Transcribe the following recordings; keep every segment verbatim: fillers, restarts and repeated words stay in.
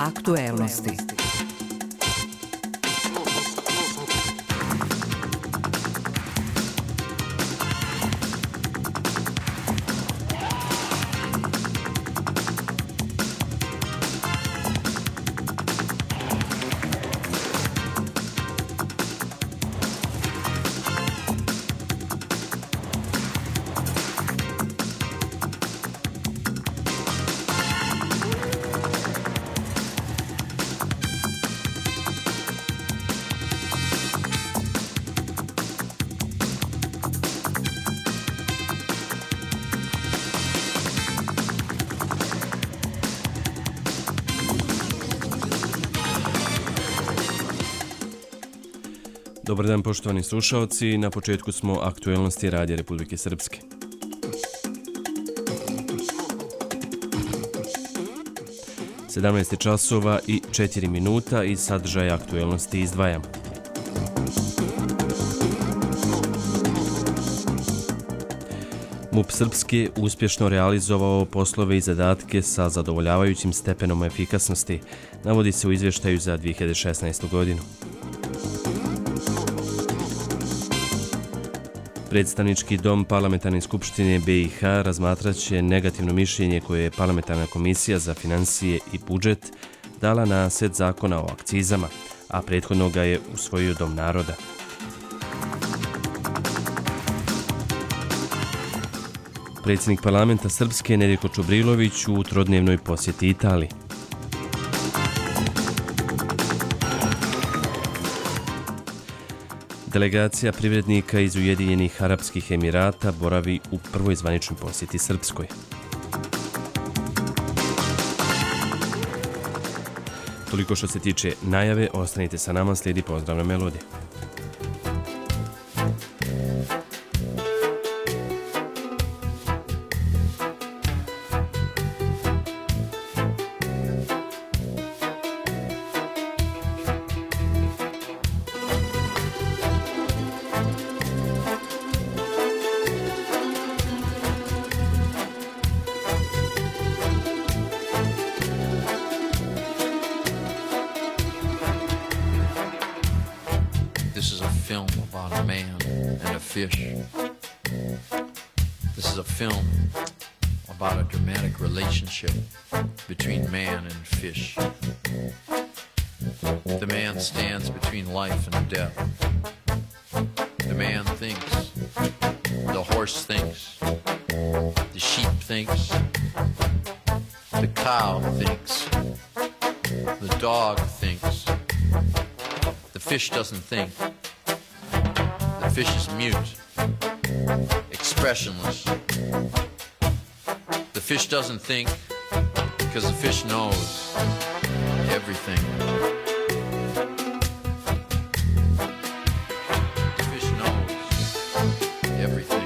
Aktuelnosti. Dobar dan, poštovani slušaoci. Na početku smo aktuelnosti Radija Republike Srpske. sedamnaest časova i četiri minuta i sadržaj aktuelnosti izdvajamo. MUP Srpske uspješno realizovao poslove i zadatke sa zadovoljavajućim stepenom efikasnosti, navodi se u izvještaju za dvije hiljade šesnaestu. godinu. Predstavnički dom Parlamentarne skupštine B i H razmatrat će negativno mišljenje koje je Parlamentarna komisija za financije i budžet dala na set zakona o akcizama, a prethodno ga je usvojio Dom naroda. Predsjednik parlamenta Srpske Nedjeljko Čubrilović u trodnevnoj posjeti Italiji. Delegacija privrednika iz Ujedinjenih Arapskih Emirata boravi u prvoj zvaničnoj posjeti Srpskoj. Toliko što se tiče najave, ostanite sa nama, slijedi pozdravna melodija. Between man and fish. The man stands between life and death. The man thinks, the horse thinks, the sheep thinks, the cow thinks, the dog thinks. The fish doesn't think. The fish is mute, expressionless. The fish doesn't think because the fish knows everything. The fish knows everything.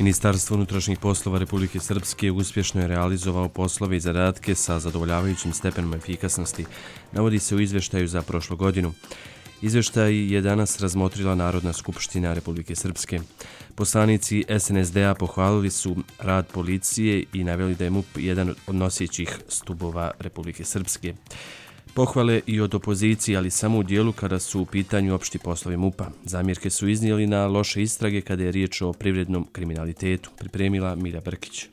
Ministarstvo unutrašnjih poslova Republike Srpske uspješno je realizovao poslove i zadatke sa zadovoljavajućim stepenom efikasnosti, navodi se u izvještaju za prošlu godinu. Izvještaj je danas razmotrila Narodna skupština Republike Srpske. Poslanici es en es de a pohvalili su rad policije i naveli da je MUP jedan od nosećih stubova Republike Srpske. Pohvale i od opozicije, ali samo u dijelu kada su u pitanju opšti poslovi MUP-a. Zamjerke su iznijeli na loše istrage kada je riječ o privrednom kriminalitetu, pripremila Milja Brkić.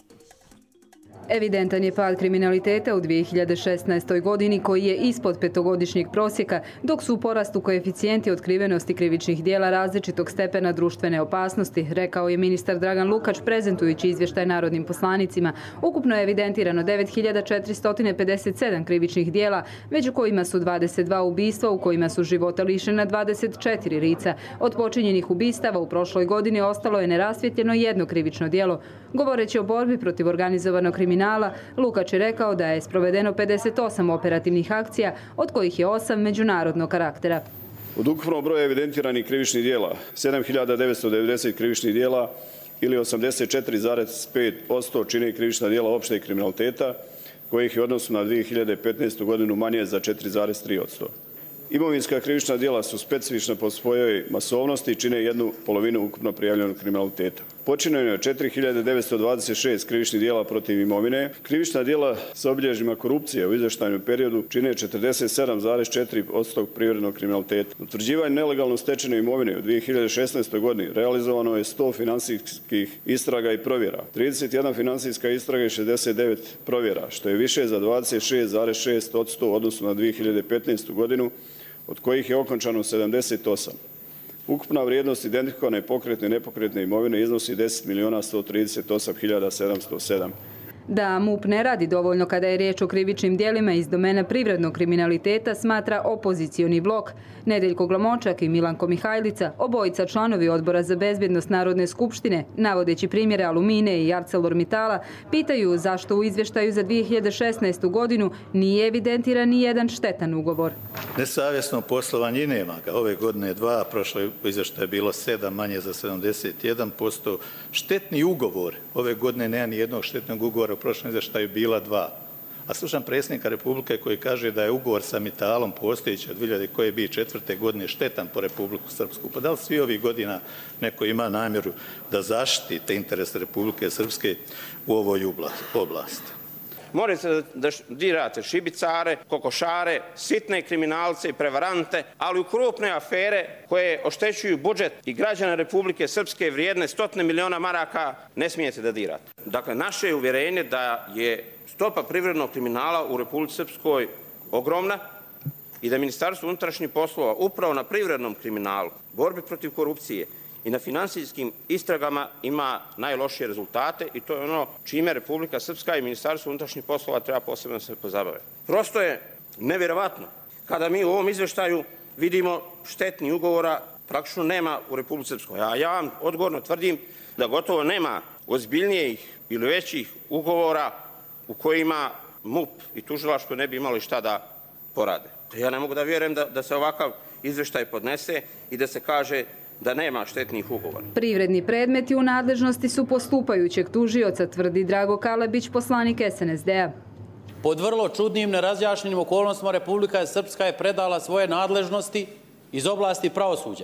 Evidentan je pad kriminaliteta u dvije hiljade šesnaestoj godini koji je ispod petogodišnjeg prosjeka, dok su u porastu koeficijenti otkrivenosti krivičnih dijela različitog stepena društvene opasnosti, rekao je ministar Dragan Lukač prezentujući izvještaj narodnim poslanicima. Ukupno je evidentirano devet hiljada četiristo pedeset sedam krivičnih dijela, među kojima su dvadeset dva ubistva u kojima su života lišena dvadeset četiri lica. Od počinjenih ubistava u prošloj godini ostalo je nerasvjetljeno jedno krivično dijelo. Govoreći o borbi protiv organizovanog kriminala, Lukač je rekao da je sprovedeno pedeset osam operativnih akcija, od kojih je osam međunarodnog karaktera. Od ukupnog broja evidentiranih krivičnih dijela, sedam hiljada devetsto devedeset krivičnih dijela ili osamdeset četiri zarez pet posto čine krivična dijela opšteg kriminaliteta, kojih je u odnosu na dvije hiljade petnaestu godinu manje za četiri zarez tri posto. Imovinska krivična dijela su specifična po svojoj masovnosti i čine jednu polovinu ukupno prijavljenog kriminaliteta. Počinjeno je četiri hiljade devetsto dvadeset šest krivičnih dijela protiv imovine. Krivična dijela sa obilježjima korupcije u izvještajnom periodu čine četrdeset sedam zarez četiri posto privrednog kriminaliteta. Utvrđivanje nelegalno stečene imovine u dvije hiljade šesnaestoj godini realizovano je sto finansijskih istraga i provjera, trideset jedna finansijska istraga i šezdeset devet provjera, što je više za dvadeset šest zarez šest posto u odnosu na dvije hiljade petnaestu godinu, od kojih je okončano sedamdeset osam. Ukupna vrijednost identifikovane pokretne i nepokretne imovine iznosi deset milijuna sto trideset osam hiljada sedamsto sedam. Da MUP ne radi dovoljno kada je riječ o krivičnim dijelima iz domena privrednog kriminaliteta, smatra opozicioni blok. Nedeljko Glamočak i Milanko Mihajlica, obojica članovi Odbora za bezbjednost Narodne skupštine, navodeći primjere Alumine i ArcelorMittala, pitaju zašto u izvještaju za dvije hiljade šesnaestu godinu nije evidentiran ni jedan štetan ugovor. Nesavjesno poslovanje nema ga. Ove godine dva, prošle izvještaje je bilo sedam, manje za sedamdeset jedan posto. Štetni ugovor, ove godine nema ni jednog štetnog ugovora, u prošlom izvještaju bila dva. A slušam predsjednika Republike koji kaže da je ugovor sa Mittalom postojeći od dvije hiljade četvrte godine štetan po Republiku Srpsku. Pa da li svi ovih godina neko ima namjeru da zaštiti te interese Republike Srpske u ovoj oblasti? Morate da dirate šibicare, kokošare, sitne kriminalce i prevarante, ali u krupne afere koje oštećuju budžet i građana Republike Srpske vrijedne stotine miliona maraka ne smijete da dirate. Dakle, naše je uvjerenje da je stopa privrednog kriminala u Republici Srpskoj ogromna i da Ministarstvo unutrašnjih poslova upravo na privrednom kriminalu, borbi protiv korupcije i na finansijskim istragama ima najlošije rezultate i to je ono čime Republika Srpska i Ministarstvo unutrašnjih poslova treba posebno se pozabave. Prosto je nevjerovatno kada mi u ovom izvještaju vidimo štetni ugovora praktično nema u Republici Srpskoj. A ja vam odgovorno tvrdim da gotovo nema ozbiljnijih ili većih ugovora u kojima MUP i tužilaštvo ne bi imali šta da porade. Ja ne mogu da vjerujem da, da se ovakav izvještaj podnese i da se kaže da nema štetnih ugovora. Privredni predmeti u nadležnosti su postupajućeg tužioca, tvrdi Drago Kalebić, poslanik es en es de a. Pod vrlo čudnim, nerazjašnjenim okolnostima Republika Srpska je predala svoje nadležnosti iz oblasti pravosuđa.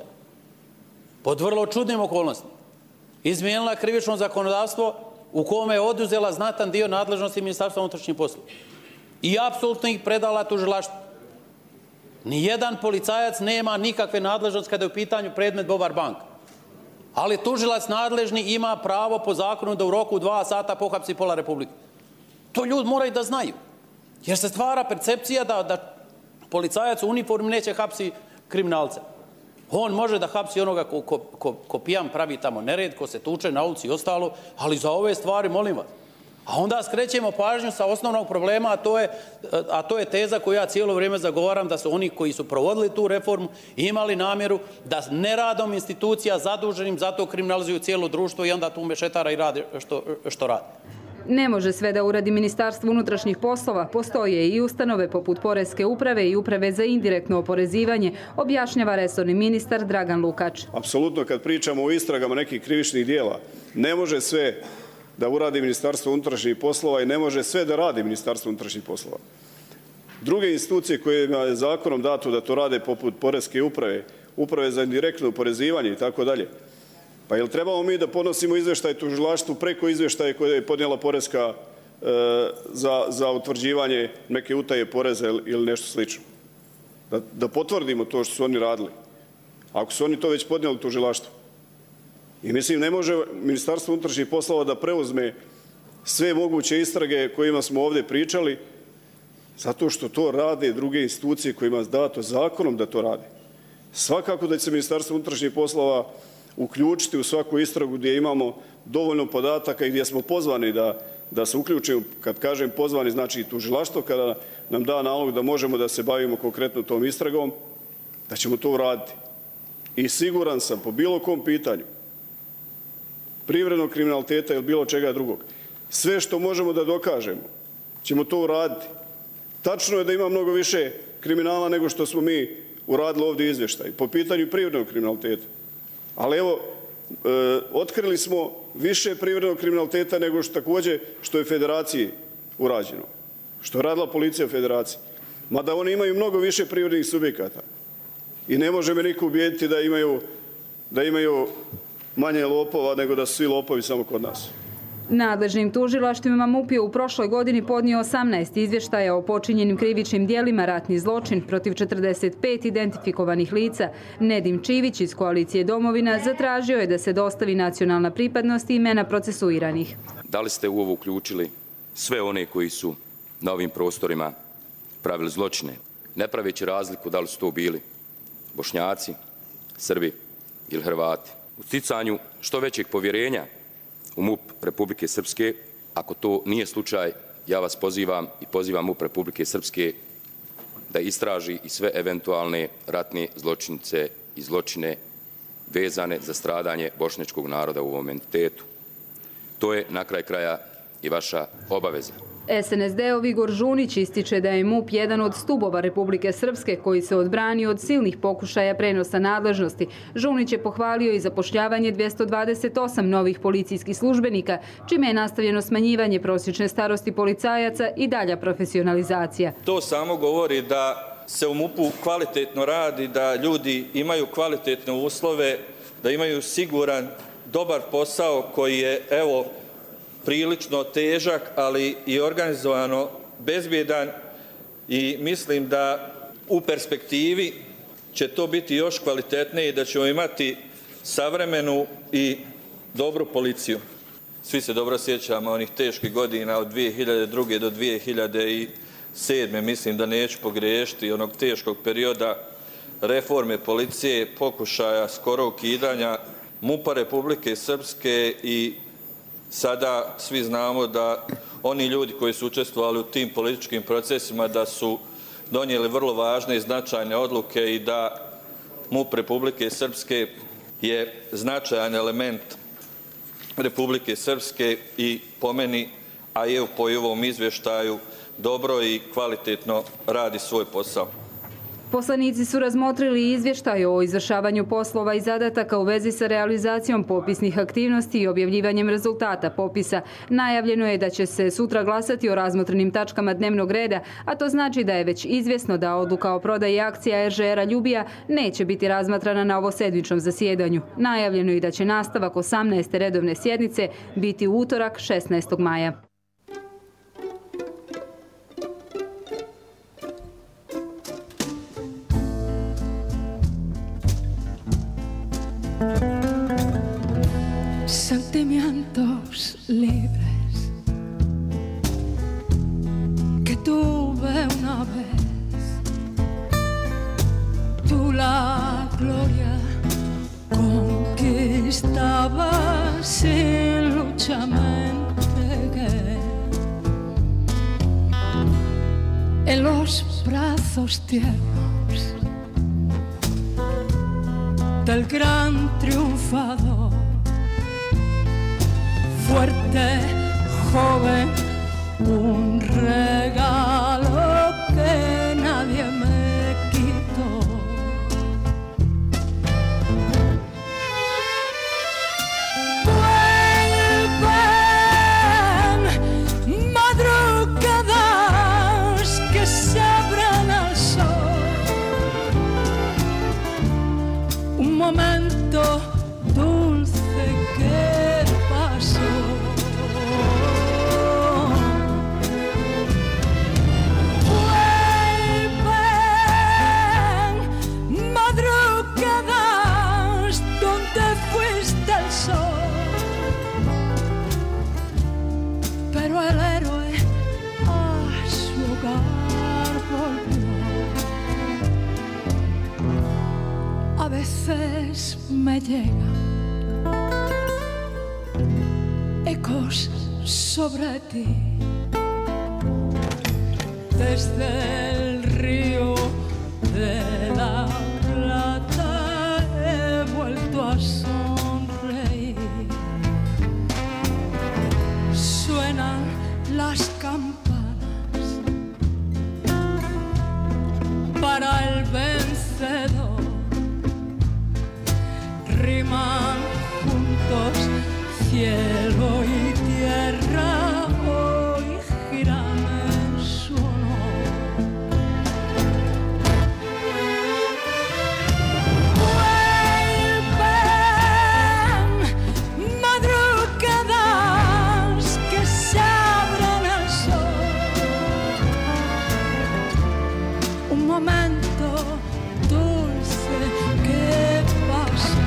Pod vrlo čudnim okolnostima. Izmijenila krivično zakonodavstvo u kome je oduzela znatan dio nadležnosti Ministarstva unutrašnjih poslova. I apsolutno ih predala tužilaštvu. Nijedan policajac nema nikakve nadležnosti kada je u pitanju predmet Bobar bank. Ali tužilac nadležni ima pravo po zakonu da u roku dva sata pohapsi pola Republike. To ljudi moraju da znaju. Jer se stvara percepcija da, da policajac u uniformi neće hapsi kriminalca. On može da hapsi onoga ko, ko, ko, ko pijan pravi tamo nered, ko se tuče na ulici i ostalo, ali za ove stvari, molim vas. A onda skrećemo pažnju sa osnovnog problema, a to je, a to je teza koju ja cijelo vrijeme zagovaram, da su oni koji su provodili tu reformu imali namjeru da neradom institucija zaduženim za to kriminalizuju cijelo društvo i onda tu mešetara i rade što, što rade. Ne može sve da uradi Ministarstvo unutrašnjih poslova, postoje i ustanove poput Poreske uprave i Uprave za indirektno oporezivanje, objašnjava resorni ministar Dragan Lukač. Apsolutno, kad pričamo o istragama nekih krivičnih dijela, ne može sve da uradi Ministarstvo unutrašnjih poslova i ne može sve da radi Ministarstvo unutrašnjih poslova. Druge institucije kojima je zakonom dato da to rade poput Poreske uprave, Uprave za indirektno oporezivanje i tako dalje. Pa jel trebamo mi da podnosimo izvještaj tužilaštvu preko izvještaje koje je podnijela Poreska e, za, za utvrđivanje neke utaje poreza ili nešto slično? Da, da potvrdimo to što su oni radili. Ako su oni to već podnijeli tužilaštvu. I mislim, ne može Ministarstvo unutrašnjih poslova da preuzme sve moguće istrage kojima smo ovdje pričali, zato što to rade druge institucije kojima je dato zakonom da to rade. Svakako da će se Ministarstvo unutrašnjih poslova uključiti u svaku istragu gdje imamo dovoljno podataka i gdje smo pozvani da, da se uključimo. Kad kažem pozvani, znači i tužilaštvo, kada nam da nalog da možemo da se bavimo konkretno tom istragom, da ćemo to uraditi. I siguran sam, po bilo kom pitanju, privrednog kriminaliteta ili bilo čega drugog, sve što možemo da dokažemo, ćemo to uraditi. Tačno je da ima mnogo više kriminala nego što smo mi uradili ovdje izvještaj po pitanju privrednog kriminaliteta. Ali evo, e, otkrili smo više privrednog kriminaliteta nego što također što je Federaciji urađeno. Što je radila policija Federacije. Mada oni imaju mnogo više privrednih subjekata. I ne može me niko ubijediti da imaju, da imaju manje lopova nego da su svi lopovi samo kod nas. Nadležnim tužilaštvima MUP je u prošloj godini podnio osamnaest izvještaja o počinjenim krivičnim dijelima ratni zločin protiv četrdeset pet identifikovanih lica. Nedim Čivić iz koalicije Domovina zatražio je da se dostavi nacionalna pripadnost i imena procesuiranih. Da li ste u ovo uključili sve one koji su na ovim prostorima pravili zločine, ne praveći razliku da li su to bili Bošnjaci, Srbi ili Hrvati? U sticanju što većeg povjerenja u MUP Republike Srpske, ako to nije slučaj, ja vas pozivam i pozivam MUP Republike Srpske da istraži i sve eventualne ratne zločinice i zločine vezane za stradanje bošnjačkog naroda u ovom entitetu. To je na kraj kraja i vaša obaveza. S N S D-ov Igor Žunić ističe da je MUP jedan od stubova Republike Srpske koji se odbrani od silnih pokušaja prenosa nadležnosti. Žunić je pohvalio i zapošljavanje dvjesto dvadeset osam novih policijskih službenika, čime je nastavljeno smanjivanje prosječne starosti policajaca i dalja profesionalizacija. To samo govori da se u MUP-u kvalitetno radi, da ljudi imaju kvalitetne uslove, da imaju siguran, dobar posao koji je, evo, prilično težak, ali i organizovano bezbjedan, i mislim da u perspektivi će to biti još kvalitetnije i da ćemo imati savremenu i dobru policiju. Svi se dobro sjećamo onih teških godina od dvije hiljade druge do dvije hiljade sedme. Mislim da neću pogriješiti onog teškog perioda reforme policije, pokušaja skoro ukidanja MUP-a Republike Srpske, i sada svi znamo da oni ljudi koji su učestvovali u tim političkim procesima da su donijeli vrlo važne i značajne odluke i da MUP Republike Srpske je značajan element Republike Srpske i po meni, a i po ovom izvještaju, dobro i kvalitetno radi svoj posao. Poslanici su razmotrili izvještaj o izvršavanju poslova i zadataka u vezi sa realizacijom popisnih aktivnosti i objavljivanjem rezultata popisa. Najavljeno je da će se sutra glasati o razmotrenim tačkama dnevnog reda, a to znači da je već izvjesno da odluka o prodaji akcija R Ž R-a Ljubija neće biti razmatrana na ovosedmičnom zasjedanju. Najavljeno je da će nastavak osamnaeste redovne sjednice biti u utorak šesnaestog maja. Sentimientos libres que tuve una vez, tú la gloria conquistabas sin lucha, me entregué en los brazos tiernos del gran triunfador. Fuerte, joven un regalo que nadie me quitó. Vuelven madrugadas que se abran al sol, un momento dulce que pasó. Vuelven madrugadas donde fuiste el sol, pero el héroe a su hogar volvió. A veces me llegan ecos sobre ti, desde el río de la Plata he vuelto a sonreír. Suenan las campanas para el vencedor, riman juntos cielo y tierra, hoy giran en su honor. Vuelven madrugadas que se abran al sol, un momento dulce que pasó.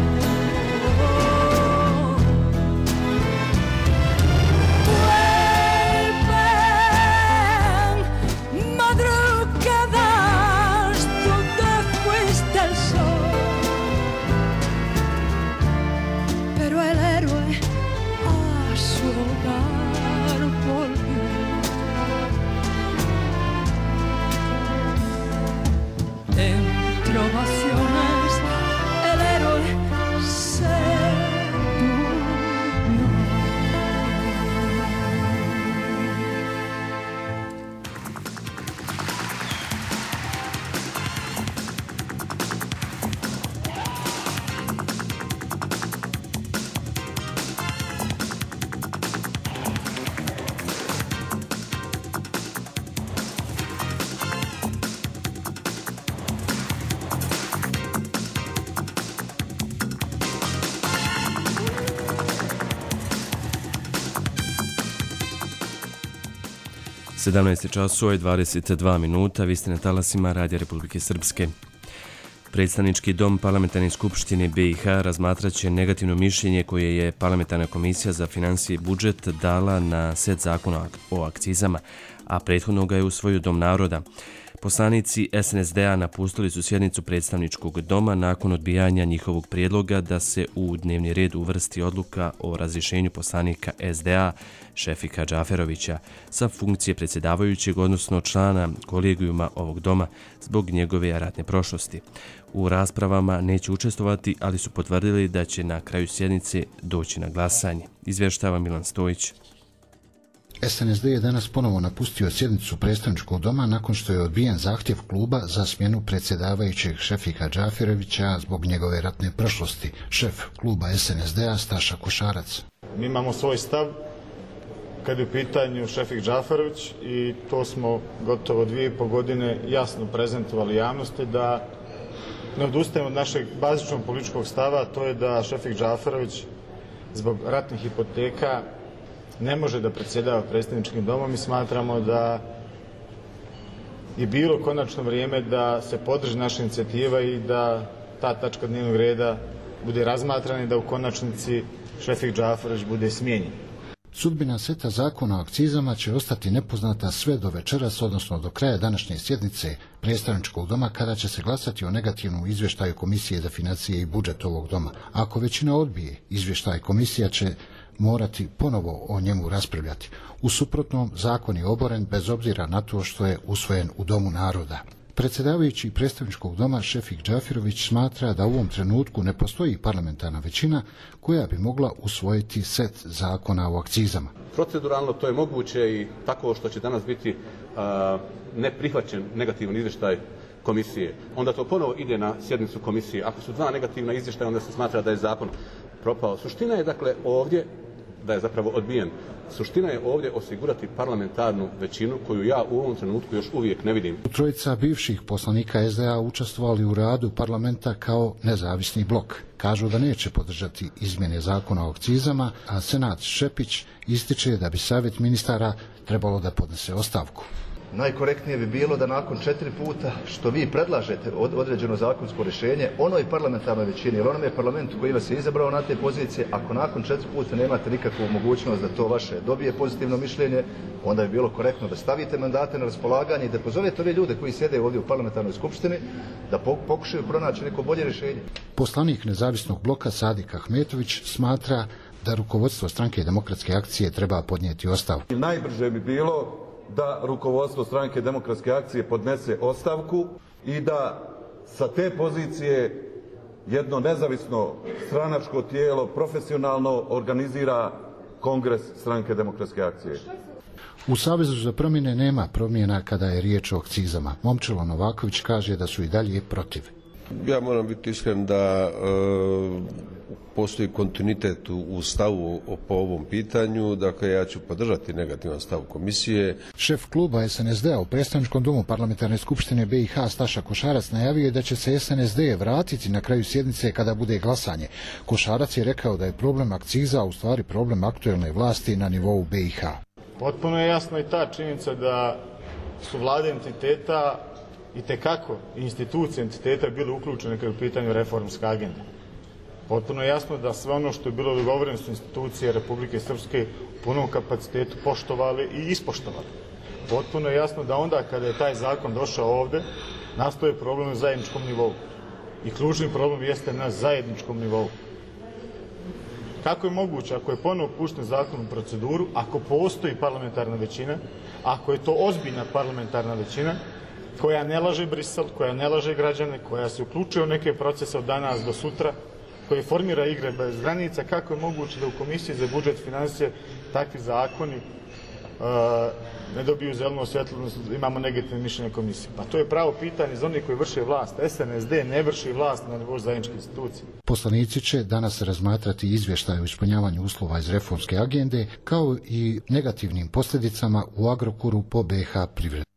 Ovaciones, el héroe se durmió. sedamnaest časova i dvadeset dva minuta, vi ste na talasima Radija Republike Srpske. Predstavnički dom Parlamentarne skupštine B i H razmatraće negativno mišljenje koje je Parlamentarna komisija za finansije i budžet dala na set zakona o akcizama, a prethodno ga je usvojio Dom naroda. Poslanici S N S D-a napustili su sjednicu predstavničkog doma nakon odbijanja njihovog prijedloga da se u dnevni red uvrsti odluka o razrješenju poslanika S D A Šefika Džaferovića sa funkcije predsjedavajućeg, odnosno člana kolegijuma ovog doma zbog njegove ratne prošlosti. U raspravama neće učestvovati, ali su potvrdili da će na kraju sjednice doći na glasanje. Izvještava Milan Stojić. S N S D je danas ponovo napustio sjednicu predstavničkog doma nakon što je odbijen zahtjev kluba za smjenu predsjedavajućeg Šefika Džaferovića zbog njegove ratne prošlosti. Šef kluba S N S D-a Staša Košarac. Mi imamo svoj stav kad je u pitanju Šefik Džaferović i to smo gotovo dvije i po godine jasno prezentovali javnosti da ne odustajemo od našeg bazičnog političkog stava, to je da Šefik Džaferović zbog ratnih hipoteka ne može da predsjedava predstavničkim domom i smatramo da je bilo konačno vrijeme da se podrži naša inicijativa i da ta tačka dnevnog reda bude razmatrana i da u konačnici Šefik Džaferović bude smijenjen. Sudbina seta zakona o akcizama će ostati nepoznata sve do večeras, odnosno do kraja današnje sjednice predstavničkog doma, kada će se glasati o negativnom izvještaju Komisije za financije i budžet ovog doma. Ako većina odbije izvještaj, komisija će morati ponovo o njemu raspravljati. U suprotnom, zakon je oboren bez obzira na to što je usvojen u Domu naroda. Predsjedavajući predstavničkog doma Šefik Džafirović smatra da u ovom trenutku ne postoji parlamentarna većina koja bi mogla usvojiti set zakona o akcizama. Proceduralno to je moguće i tako što će danas biti a, neprihvaćen negativan izvještaj komisije. Onda to ponovo ide na sjednicu komisije. Ako su dva negativna izvještaja, onda se smatra da je zakon propao. Suština je dakle ovdje da je zapravo odbijen. Suština je ovdje osigurati parlamentarnu većinu koju ja u ovom trenutku još uvijek ne vidim. Trojica bivših poslanika S D A učestvovali u radu parlamenta kao nezavisni blok. Kažu da neće podržati izmjene zakona o akcizama, a Senat Šepić ističe da bi savjet ministara trebalo da podnese ostavku. Najkorektnije bi bilo da nakon četiri puta što vi predlažete određeno zakonsko rješenje onoj parlamentarnoj većini, jer onom je parlamentu koji vas je izabrao na te pozicije, ako nakon četiri puta nemate nikakvu mogućnost da to vaše dobije pozitivno mišljenje, onda bi bilo korektno da stavite mandate na raspolaganje i da pozovete ove ljude koji sjede ovdje u parlamentarnoj skupštini da pokušaju pronaći neko bolje rješenje. Poslanik nezavisnog bloka Sadik Ahmetović smatra da rukovodstvo Stranke demokratske akcije treba podnijeti ostavku. Najbrže bi bilo da rukovodstvo Stranke demokratske akcije podnese ostavku i da sa te pozicije jedno nezavisno stranačko tijelo profesionalno organizira kongres Stranke demokratske akcije. U Savezu za promjene nema promjena kada je riječ o akcizama. Momčilo Novaković kaže da su i dalje protiv. Ja moram biti iskren da e, postoji kontinuitet u stavu po ovom pitanju, dakle ja ću podržati negativan stav komisije. Šef kluba S N S D-a u predstavničkom domu Parlamentarne skupštine B i H Staša Košarac najavio je da će se S N S D vratiti na kraju sjednice kada bude glasanje. Košarac je rekao da je problem akciza u stvari problem aktuelne vlasti na nivou B i H. Potpuno je jasna i ta činjenica da su vlade entiteta i tekako institucije entiteta bile uključene kada je u pitanju reformska agenda. Potpuno je jasno da sve ono što je bilo dogovoreno su institucije Republike Srpske u punom kapacitetu poštovali i ispoštovali. Potpuno je jasno da onda kada je taj zakon došao ovde, nastoje problem na zajedničkom nivou. I ključni problem jeste na zajedničkom nivou. Kako je moguće, ako je ponovo pušten zakon u proceduru, ako postoji parlamentarna većina, ako je to ozbiljna parlamentarna većina, koja ne laže Brisel, koja ne laže građane, koja se uključuje u neke procese od danas do sutra, koji formira igre bez granica, kako je moguće da u Komisiji za budžet financije takvi zakoni uh, ne dobiju zeleno svjetlo, imamo negativne mišljenje komisije. Pa to je pravo pitanje za onih koji vrše vlast. S N S D ne vrši vlast na nivou zajedničke institucije. Poslanici će danas razmatrati izvještaj o ispunjavanju uslova iz reformske agende, kao i negativnim posljedicama u Agrokoru po B i H privredu.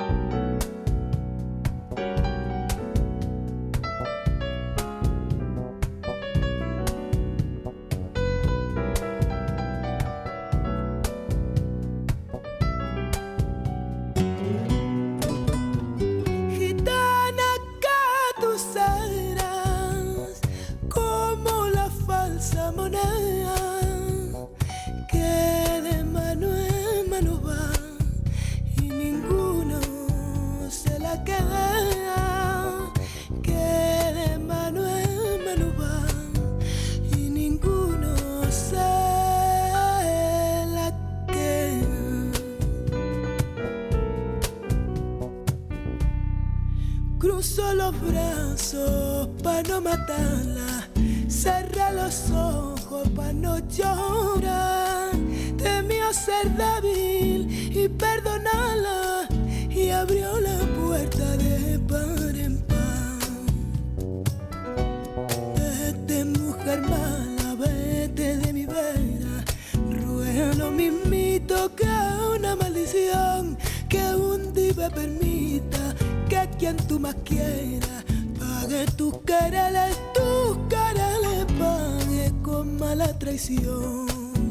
Cruzo los brazos pa' no matarla, cerra los ojos pa' no llorar. Temió ser débil y perdonarla y abrió la puerta de par en par. Vete, mujer mala, vete de mi vera. Ruego lo mismito que una maldición, que un día permita que quien tú más quieras pague tus quereres, tus quereres pague con mala traición.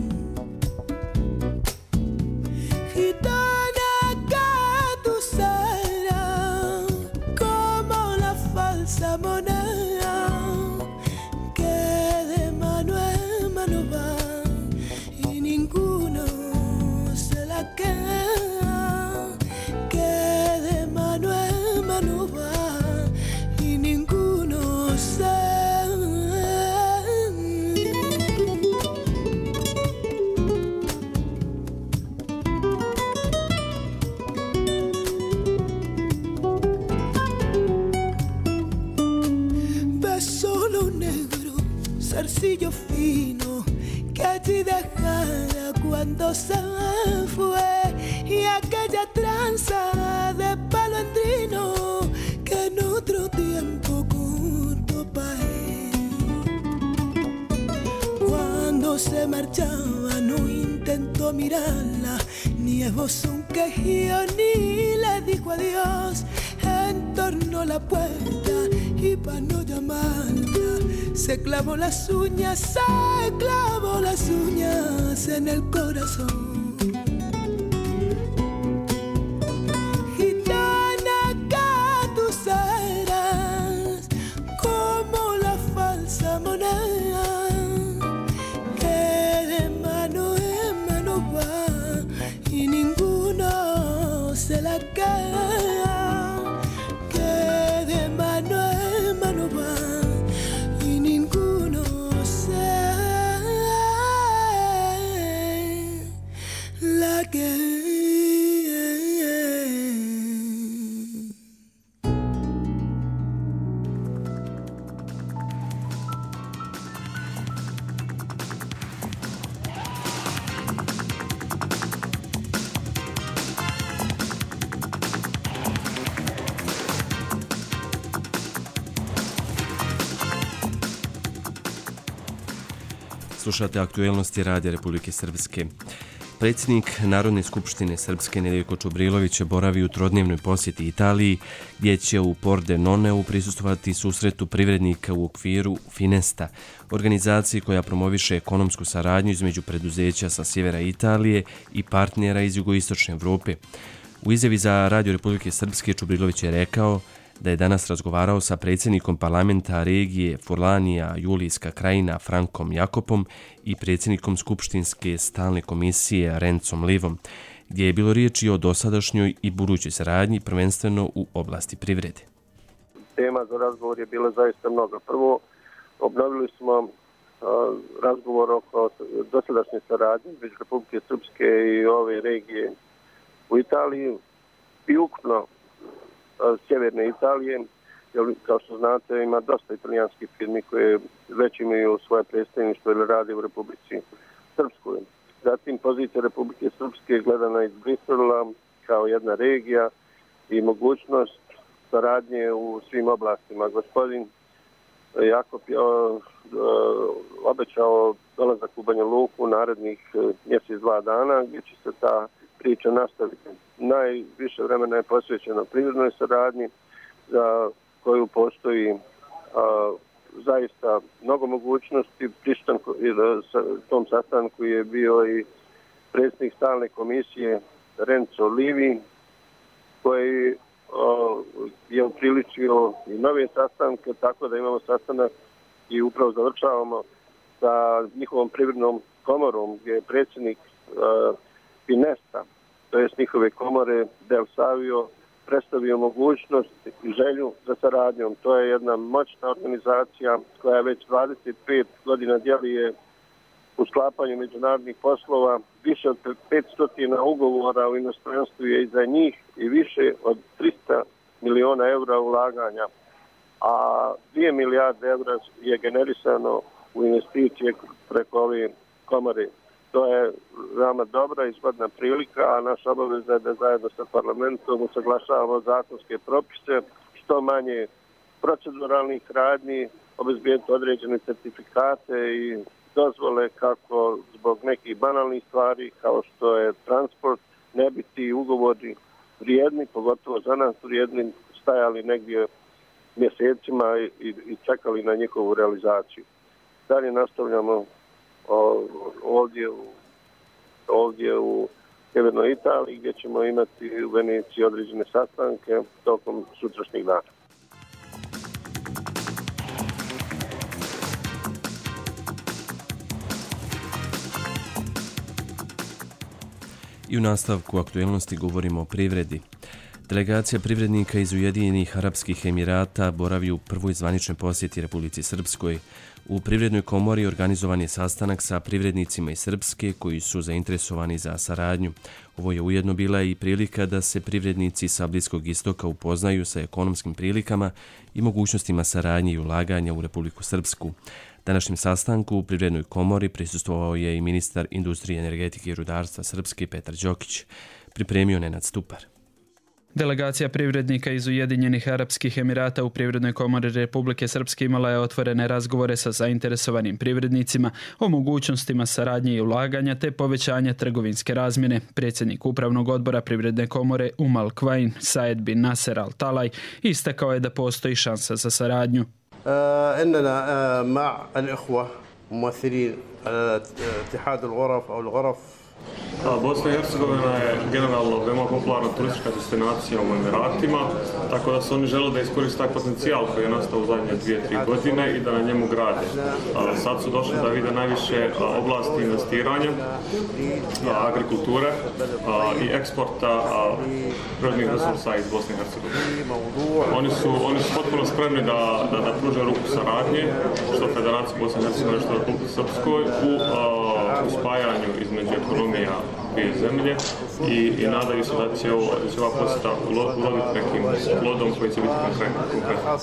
Gitana que tú serás como la falsa moneda que de mano en mano va y ninguno se la queda. Y ninguno sabe. zarcillo fino que allí dejara cuando se fue, y aquella tranza de palondrino que en otro tiempo cortó pa' él. Cuando se marchaba no intentó mirarla, ni esbozó un quejío ni le dijo adiós. Entornó la puerta y pa' no llamarla se clavó las uñas, se clavó las uñas en el corazón. Gitana que tú serás como la falsa moneda que de mano en mano va y ninguno se la queda. Slušate aktuelnosti Radija Republike Srpske. Predsjednik Narodne skupštine Srpske Nedeljko Čubrilović je boravi u trodnevnoj posjeti Italiji, gdje će u Pordenoneu prisustvovati susretu privrednika u okviru Finesta, organizaciji koja promoviše ekonomsku saradnju između preduzeća sa sjevera Italije i partnera iz jugoistočne Evrope. U izjavi za Radio Republike Srpske Čubrilović je rekao da je danas razgovarao sa predsjednikom parlamenta regije Furlanija Julijska krajina Frankom Jakopom i predsjednikom Skupštinske stalne komisije Rencom Livom, gdje je bilo riječi o dosadašnjoj i budućoj saradnji, prvenstveno u oblasti privrede. Tema za razgovor je bila zaista mnogo. Prvo, obnovili smo uh, razgovor oko dosadašnje saradnje između Republike Srpske i ove regije u Italiji i ukupno sjeverne Italije, jer kao što znate ima dosta italijanskih firmi koje već imaju svoje predstavništvo ili rade u Republici Srpskoj. Zatim pozicija Republike Srpske gledana iz Brisela kao jedna regija i mogućnost saradnje u svim oblastima. Gospodin Jakop je obećao dolazak u Banja Luku narednih mjesec dva dana gdje će se ta priča nastaviti. Najviše vremena je posvećeno privrednoj saradnji za koju postoji a, zaista mnogo mogućnosti. Prisutan sa tom sastanku je bio i predsjednik stalne komisije Renzo Livi, koji a, je upriličio i nove sastanke, tako da imamo sastanak i upravo završavamo sa njihovom privrednom komorom gdje je predsjednik a, Finesta, to jest njihove komore Del Savio, predstavio mogućnost i želju za saradnjom. To je jedna moćna organizacija koja već dvadeset pet godina djeluje u sklapanju međunarodnih poslova. Više od petsto ugovora u inostranstvu je iza njih i više od tristo miliona eura ulaganja, a dvije milijarde eura je generisano u investicije preko ove komore. To je veoma dobra i zgodna prilika, a naša obaveza je da zajedno sa parlamentom usaglašavamo zakonske propise, što manje proceduralnih radnji, obezbijeti određene certifikate i dozvole kako zbog nekih banalnih stvari kao što je transport ne bi ti ugovori vrijedni, pogotovo za nas vrijedni, stajali negdje mjesecima i, i čekali na njihovu realizaciju. Dalje nastavljamo ovdje u, ovdje u sjevernoj Italiji gdje ćemo imati u Veneciji određene sastanke tokom sutrašnjeg dana. I u nastavku aktuelnosti govorimo o privredi. Delegacija privrednika iz Ujedinjenih Arapskih Emirata boravi u prvoj zvaničnoj posjeti Republici Srpskoj. U Privrednoj komori organizovan je sastanak sa privrednicima iz Srpske koji su zainteresovani za saradnju. Ovo je ujedno bila i prilika da se privrednici sa Bliskog istoka upoznaju sa ekonomskim prilikama i mogućnostima saradnje i ulaganja u Republiku Srpsku. Današnjem sastanku u Privrednoj komori prisustvovao je i ministar industrije, energetike i rudarstva Srpske Petar Đokić. Pripremio Nenad Stupar. Delegacija privrednika iz Ujedinjenih Arapskih Emirata u Privrednoj komori Republike Srpske imala je otvorene razgovore sa zainteresovanim privrednicima o mogućnostima saradnje i ulaganja te povećanja trgovinske razmjene. Predsjednik Upravnog odbora Privredne komore Umal Kvain Saed bin Nasser Al Talaj istakao je da postoji šansa za saradnju. إننا مع الإخوة ممثلين اتحاد الغرف أو الغرف. Bosna i Hercegovina je generalno veoma popularna turistička destinacija u Emiratima, tako da su oni žele da iskoriste taj potencijal koji je nastao u zadnje dvije, tri godine i da na njemu grade. Sad su došli da vide najviše oblasti investiranja, agrikulture i eksporta prirodnih resursa iz Bosne i Hercegovine. Oni su, oni su potpuno spremni da, da, da pruže ruku saradnje, što Federaciji Bosne i Hercegovine, što Republike Srpskoj, u, u spajanju između ekonomije dvije zemlje i, i nadaju se da će, ovo, da će ova posjeta uroditi nekim plodom koji će biti konkretan.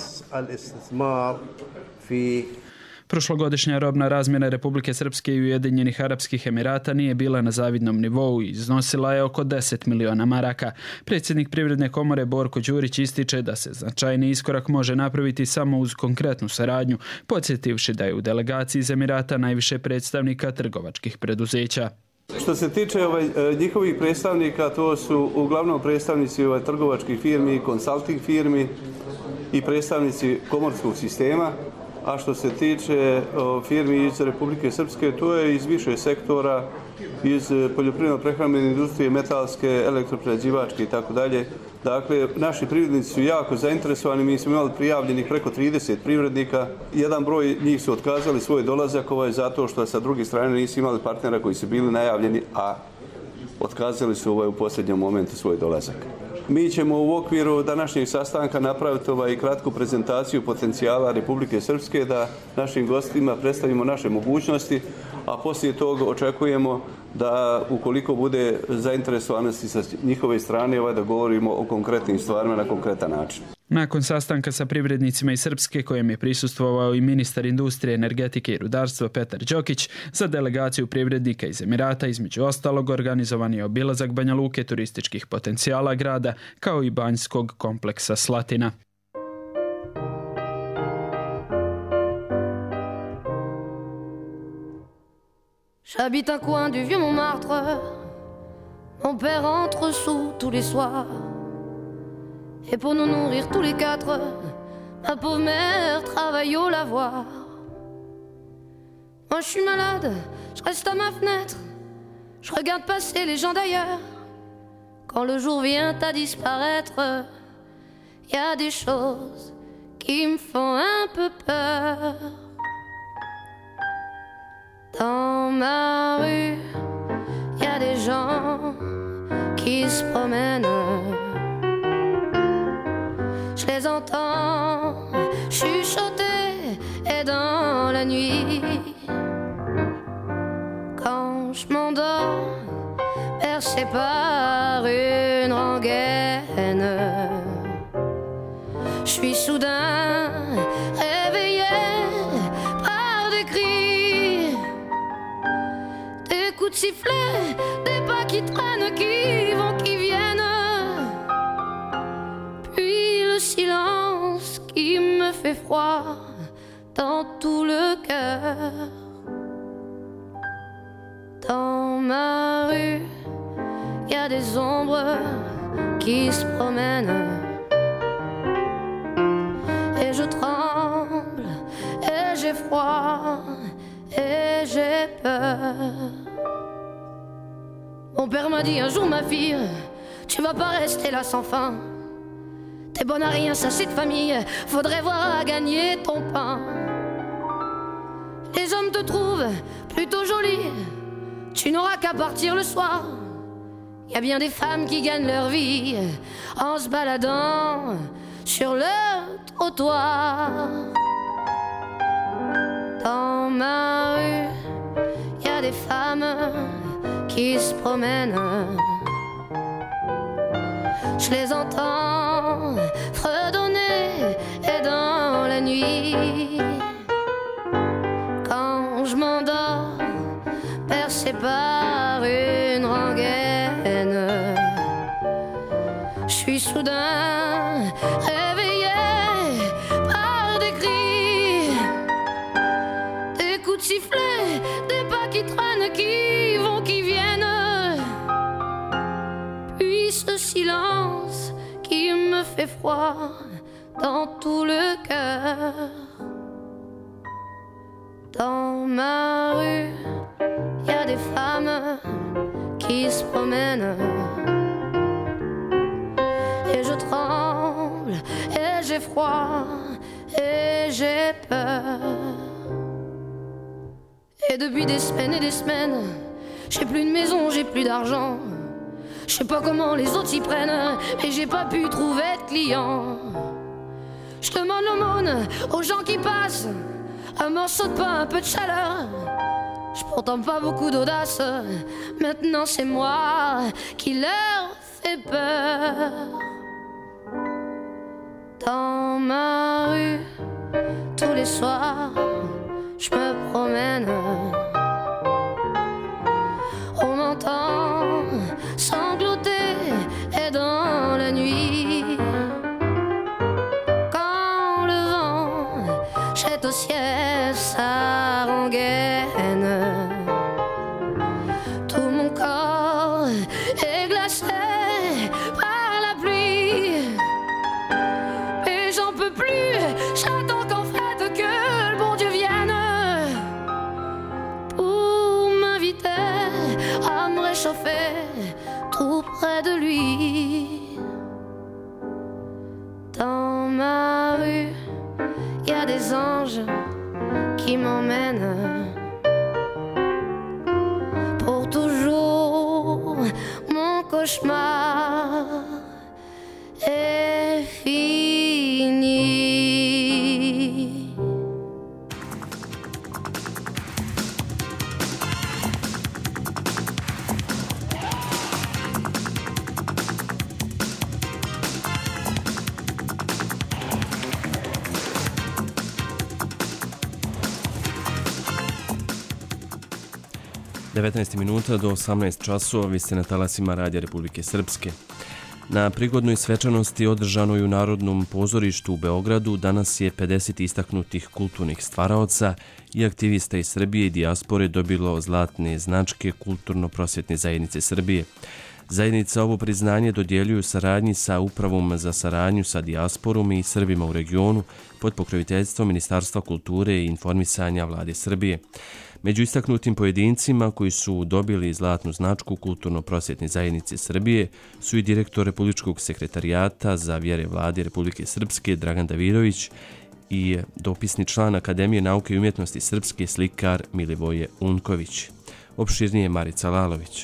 Prošlogodišnja robna razmjena Republike Srpske i Ujedinjenih Arapskih Emirata nije bila na zavidnom nivou i iznosila je oko deset miliona maraka. Predsjednik Privredne komore Borko Đurić ističe da se značajni iskorak može napraviti samo uz konkretnu saradnju, podsjetivši da je u delegaciji iz Emirata najviše predstavnika trgovačkih preduzeća. Što se tiče ovaj, njihovih predstavnika, to su uglavnom predstavnici ovaj, trgovačkih firmi, konsulting firmi i predstavnici komorskog sistema, a što se tiče o, firmi iz Republike Srpske, to je iz više sektora, iz poljoprivredno-prehrambene industrije, metalske, elektroprerađivačke i tako dalje. Dakle, naši privrednici su jako zainteresovani, mi smo imali prijavljenih preko trideset privrednika. Jedan broj njih su otkazali svoj dolazak, ovo je zato što sa druge strane nisu imali partnera koji su bili najavljeni, a otkazali su ovaj u posljednjem momentu svoj dolazak. Mi ćemo u okviru današnjeg sastanka napraviti ovaj kratku prezentaciju potencijala Republike Srpske da našim gostima predstavimo naše mogućnosti, a poslije toga očekujemo da ukoliko bude zainteresovanosti sa njihove strane ovaj da govorimo o konkretnim stvarima na konkretan način. Nakon sastanka sa privrednicima iz Srpske, kojem je prisustvovao i ministar industrije, energetike i rudarstva Petar Đokić, za delegaciju privrednika iz Emirata između ostalog organizovan je obilazak Banja Luke, turističkih potencijala grada, kao i banjskog kompleksa Slatina. J'habite un coin du vieux Montmartre. Mon père entre sous tous les soirs. Et pour nous nourrir tous les quatre, ma pauvre mère travaille au lavoir. Moi je suis malade, je reste à ma fenêtre. Je regarde passer les gens d'ailleurs. Quand le jour vient à disparaître, y a des choses qui me font un peu peur. Dans ma rue, y a des gens qui se promènent. Je les entends chuchoter et dans la nuit, quand je m'endors, bercé par une rengaine, je suis soudain réveillé par des cris, des coups de sifflet, des pas qui traînent, qui vont, qui viennent, puis le silence qui me fait froid dans tout le cœur. Dans ma rue, y a des ombres qui se promènent, et je tremble, et j'ai froid, et j'ai peur. Mon père m'a dit un jour, ma fille, tu vas pas rester là sans fin. T'es bonne à rien, ça c'est de famille, faudrait voir à gagner ton pain. Les hommes te trouvent plutôt jolie, tu n'auras qu'à partir le soir. Y a bien des femmes qui gagnent leur vie en se baladant sur le trottoir. Dans ma rue, y a des femmes qui se promènent. Je les entends fredonner et dans la nuit, fait froid dans tout le cœur. Dans ma rue, y a des femmes qui se promènent. Et je tremble, et j'ai froid, et j'ai peur. Et depuis des semaines et des semaines, j'ai plus de maison, j'ai plus d'argent. Je sais pas comment les autres s'y prennent, mais j'ai pas pu trouver de clients. Je demande l'aumône aux gens qui passent, un morceau de pain, un peu de chaleur. J'ai pourtant pas beaucoup d'audace, maintenant c'est moi qui leur fais peur. Dans ma rue, tous les soirs, je me promène. On m'entend sangloter et dans la nuit, quand le vent jette au ciel sa rengaine, tout mon corps est glacé par la pluie. Et j'en peux plus, j'attends qu'en fait que le bon Dieu vienne pour m'inviter à me réchauffer tout près de lui. Dans ma rue, y a des anges qui m'emmènent pour toujours. Mon cauchemar est fini. devetnaest minuta do osamnaest časova, vi ste na talasima Radija Republike Srpske. Na prigodnoj svečanosti održanoj u Narodnom pozorištu u Beogradu danas je pedeset istaknutih kulturnih stvaraoca i aktivista iz Srbije i dijaspore dobilo zlatne značke Kulturno-prosvjetne zajednice Srbije. Zajednica ovo priznanje dodjeljuju saradnji sa Upravom za saradnju sa dijasporom i Srbima u regionu pod pokroviteljstvom Ministarstva kulture i informisanja Vlade Srbije. Među istaknutim pojedincima koji su dobili zlatnu značku Kulturno-prosvjetne zajednice Srbije su i direktor Republičkog sekretarijata za vjere Vlade Republike Srpske Dragan Davidović i dopisni član Akademije nauke i umjetnosti Srpske slikar Milivoje Unković. Opširnije Marica Lalović.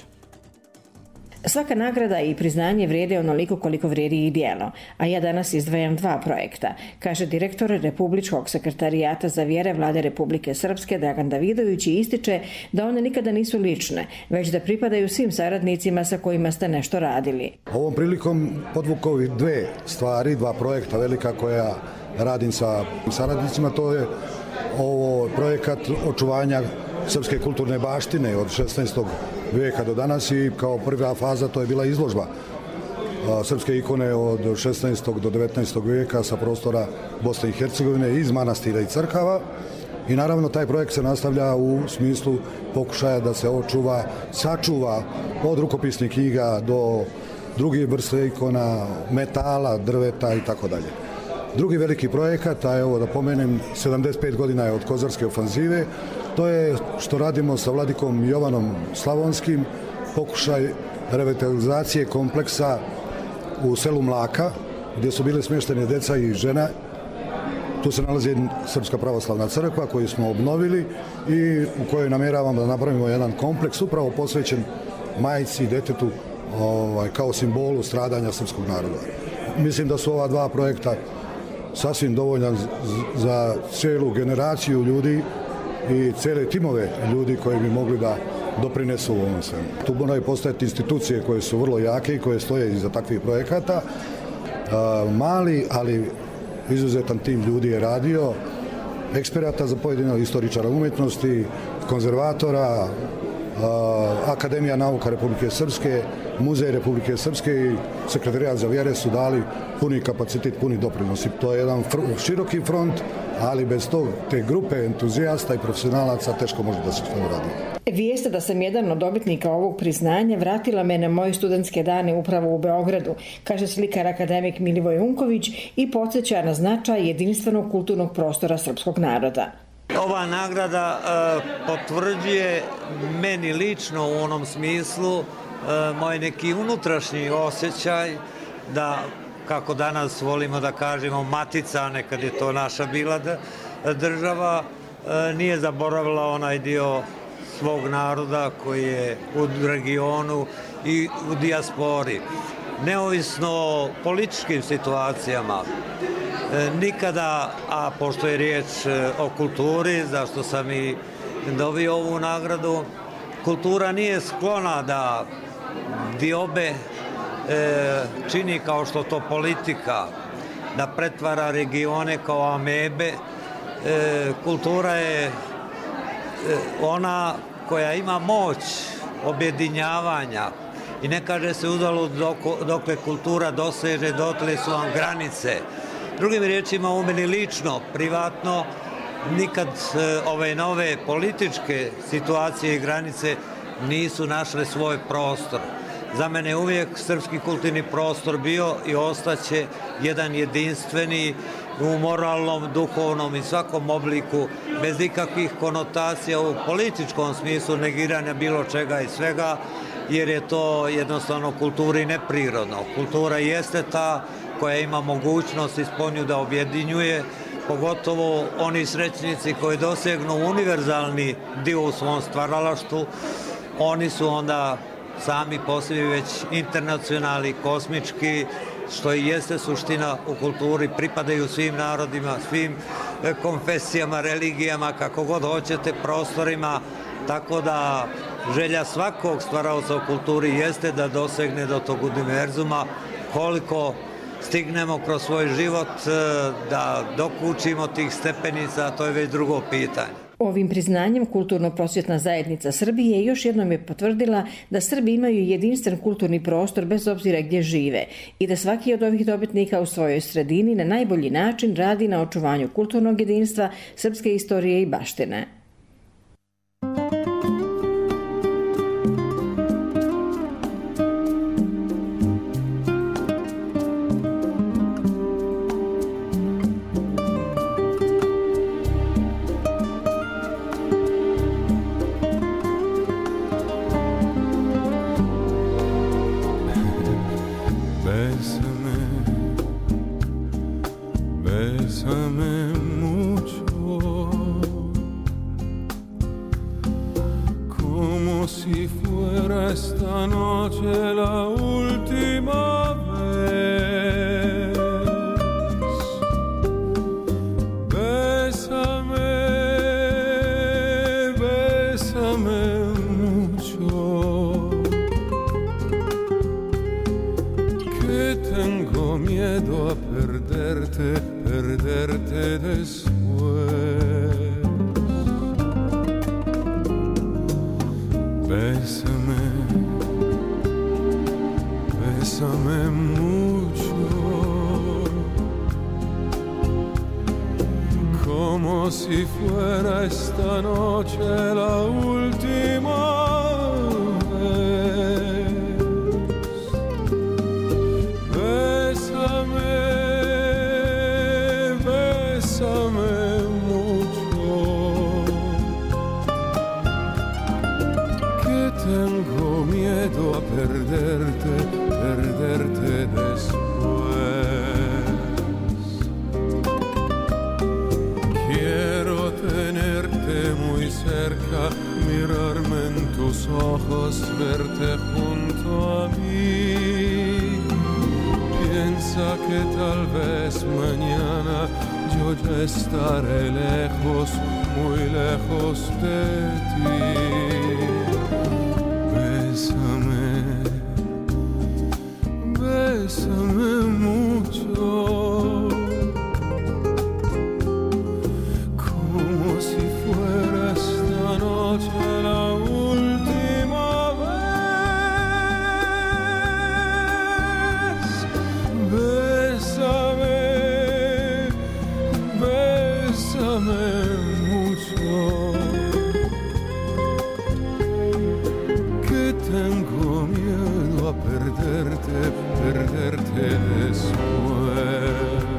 Svaka nagrada i priznanje vrijede onoliko koliko vrijedi i dijelo, a ja danas izdvajam dva projekta, kaže direktor Republičkog sekretarijata za vjere Vlade Republike Srpske Dragan Davidović i ističe da one nikada nisu lične, već da pripadaju svim saradnicima sa kojima ste nešto radili. Ovom prilikom podvukao dve stvari, dva projekta velika koja radim sa saradnicima, to je ovo projekat očuvanja srpske kulturne baštine od šesnaestog vijeka do danas i kao prva faza to je bila izložba srpske ikone od šesnaestog do devetnaestog vijeka sa prostora Bosne i Hercegovine iz manastira i crkava i naravno taj projekt se nastavlja u smislu pokušaja da se očuva, sačuva od rukopisnih knjiga do drugih vrste ikona, metala, drveta i tako dalje. Drugi veliki projekat, a evo da pomenem, sedamdeset pet godina je od Kozarske ofanzive, to je što radimo sa vladikom Jovanom Slavonskim, pokušaj revitalizacije kompleksa u selu Mlaka, gdje su bile smještene deca i žena. Tu se nalazi Srpska pravoslavna crkva koju smo obnovili i u kojoj namjeravamo da napravimo jedan kompleks upravo posvećen majci i detetu ovaj, kao simbolu stradanja srpskog naroda. Mislim da su ova dva projekta sasvim dovoljan za cijelu generaciju ljudi i cijele timove ljudi koji bi mogli da doprinesu u ovom svemu. Tu moraju postojati institucije koje su vrlo jake i koje stoje iza takvih projekata. Mali, ali izuzetan tim ljudi je radio, eksperata za pojedine, istoričara umjetnosti, konzervatora, Akademija nauka Republike Srpske, Muzej Republike Srpske i Sekretarijat za vjere su dali puni kapacitet, puni doprinos. To je jedan široki front, ali bez tog, te grupe entuzijasta i profesionalaca teško može da se što uradi. Vijest da sam jedan od dobitnika ovog priznanja vratila me na moje studentske dane upravo u Beogradu, kaže slikar akademik Milivoj Unković i podsjeća na značaj jedinstvenog kulturnog prostora srpskog naroda. Ova nagrada e, potvrđuje meni lično u onom smislu e, moj neki unutrašnji osjećaj da, kako danas volimo da kažemo, matica, a nekad je to naša bila država, e, nije zaboravila onaj dio svog naroda koji je u regionu i u dijaspori. Neovisno o političkim situacijama, nikada, a pošto je riječ o kulturi, zašto sam i dobio ovu nagradu, kultura nije sklona da diobe čini kao što to politika, da pretvara regione kao amebe. Kultura je ona koja ima moć objedinjavanja i ne kaže se uzalud dokle kultura doseže, dotle su vam granice. Drugim riječima, u meni lično, privatno, nikad ove nove političke situacije i granice nisu našle svoj prostor. Za mene je uvijek srpski kulturni prostor bio i ostaće jedan jedinstveni u moralnom, duhovnom i svakom obliku, bez ikakvih konotacija u političkom smislu negiranja bilo čega i svega, jer je to jednostavno kulturi neprirodno. Kultura jeste ta koja ima mogućnost isponju da objedinjuje, pogotovo oni srećnici koji dosegnu univerzalni dio u svom stvaralaštu, oni su onda sami po sebi već internacionalni, kosmički, što i jeste suština u kulturi, pripadaju svim narodima, svim konfesijama, religijama, kako god hoćete, prostorima, tako da želja svakog stvaraoca u kulturi jeste da dosegne do tog univerzuma, koliko stignemo kroz svoj život da dokučimo tih stepenica, to je već drugo pitanje. Ovim priznanjem Kulturno-prosvjetna zajednica Srbije još jednom je potvrdila da Srbi imaju jedinstven kulturni prostor bez obzira gdje žive i da svaki od ovih dobitnika u svojoj sredini na najbolji način radi na očuvanju kulturnog jedinstva, srpske istorije i baštine. Como si fuera esta noche la última. bésame mucho, que tengo miedo a perderte, perderte después.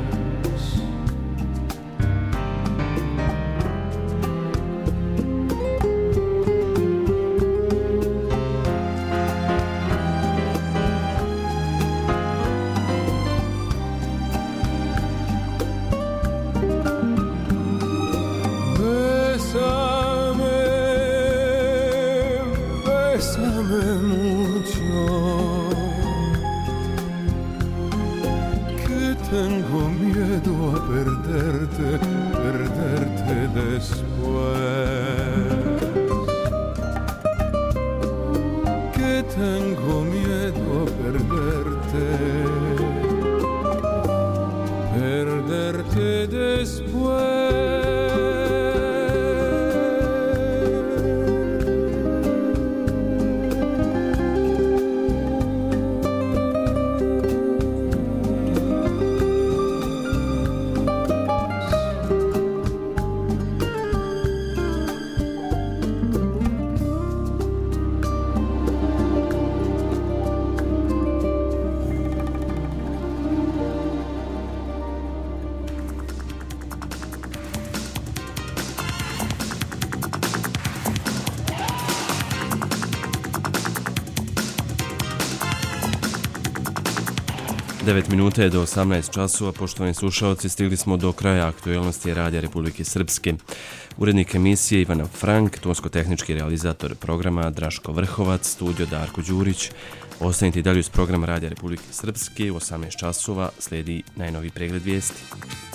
Tengo miedo a perderte, perderte después. Que tengo miedo a perderte, perderte después. devet minuta je do osamnaest časova, poštovani slušalci, stigli smo do kraja aktuelnosti Radija Republike Srpske. Urednik emisije Ivana Frank, tonsko-tehnički realizator programa Draško Vrhovac, studio Darko Đurić. Ostanite dalje uz program Radija Republike Srpske, u osamnaest časova slijedi najnoviji pregled vijesti.